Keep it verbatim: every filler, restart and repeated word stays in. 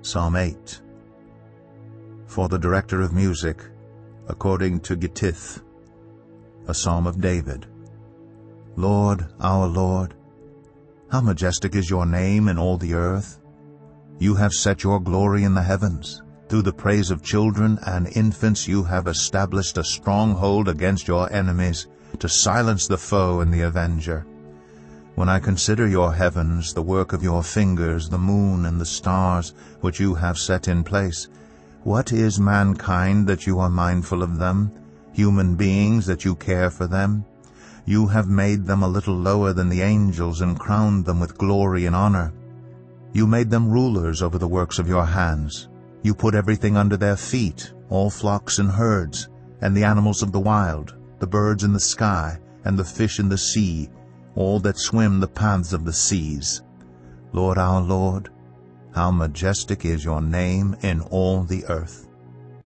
Psalm eight. For the director of music, according to Gittith, a psalm of David. Lord, our Lord, how majestic is your name in all the earth! You have set your glory in the heavens. Through the praise of children and infants you have established a stronghold against your enemies, to silence the foe and the avenger. When I consider your heavens, the work of your fingers, the moon and the stars, which you have set in place, what is mankind that you are mindful of them, human beings that you care for them? You have made them a little lower than the angels and crowned them with glory and honor. You made them rulers over the works of your hands. You put everything under their feet, all flocks and herds, and the animals of the wild, the birds in the sky, and the fish in the sea, all that swim the paths of the seas. Lord our Lord, how majestic is your name in all the earth!